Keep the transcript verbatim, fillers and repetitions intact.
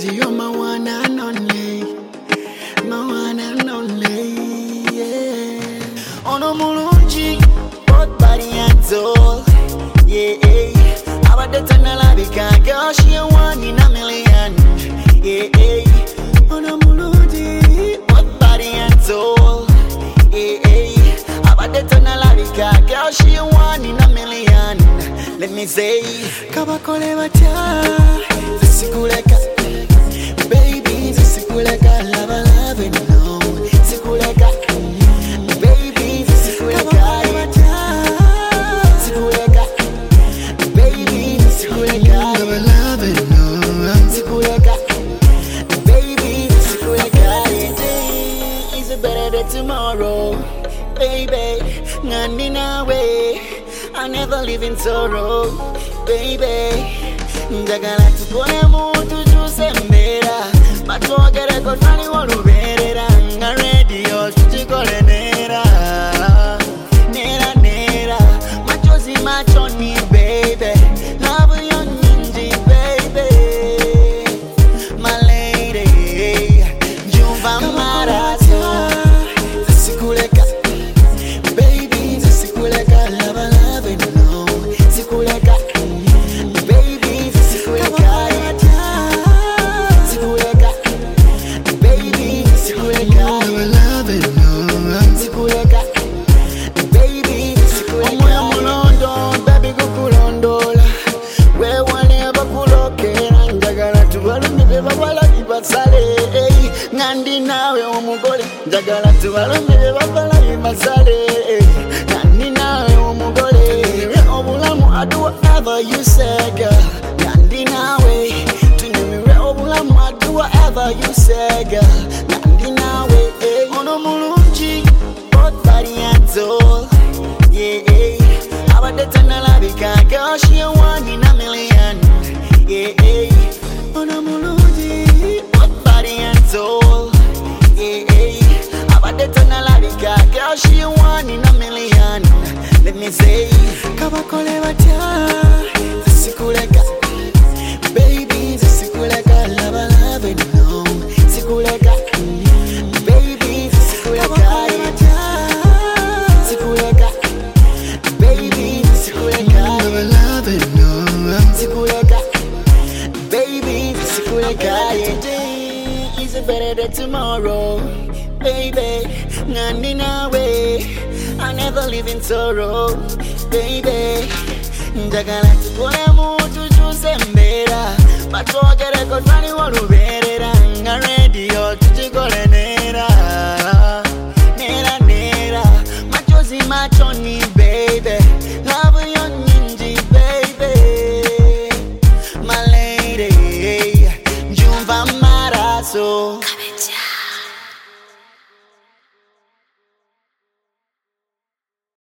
cause you're my one and only, my one and only, yeah. Ono mulungi, both body and soul, yeah. About the tunnel I become, girl, she a one in a million, yeah. Ono mulungi, both body and soul, yeah. About the tunnel I become, girl, she a one in a million. Let me say, kabakole batya, sikuleka, baby, sikuleka, lava lava no, sikuleka, baby, sikuleka, sikuleka, baby, sikuleka, lava lava no, sikuleka, baby, sikuleka. Today is a better day tomorrow, baby, ngani nawe. I never live in sorrow, baby. Ndagala tukone mutu tusembera, matwogere kotani waluberera. Nga radio tuchikole nera, nera nera. Machozi machoni, baby. Love you nyingi, baby. My lady, Juva maraso, sikuleka. Ngandi nawe omugole njagala tubalomere babala imasale. Ngandi nawe omugole obulamu I do whatever you say girl. Ngandi nawe tunyumire obulamu I do whatever you say girl. Ngandi nawe ono mulungi both body and soul, yeah. Abadde tanalabika girl she a one in a million, yeah. Ono mulungi both body and soul, yeah. About the tunnel I got, girl, she a one in a million. Let me say, kabakole batya, sikuleka, baby, sikuleka, lava lava no, sikuleka, baby, sikuleka, sikuleka, baby, sikuleka, lava lava no, sikuleka, baby, sikuleka. Today is a better day tomorrow, baby. Ngani nawe, I never live in sorrow, baby. Njagala tukone mutu tusembera, matwogere kotani waluberera. Nga radio tuchikole nera, nera nera. Machozi machoni, baby. Love you nyingi, baby. My lady, Juva maraso.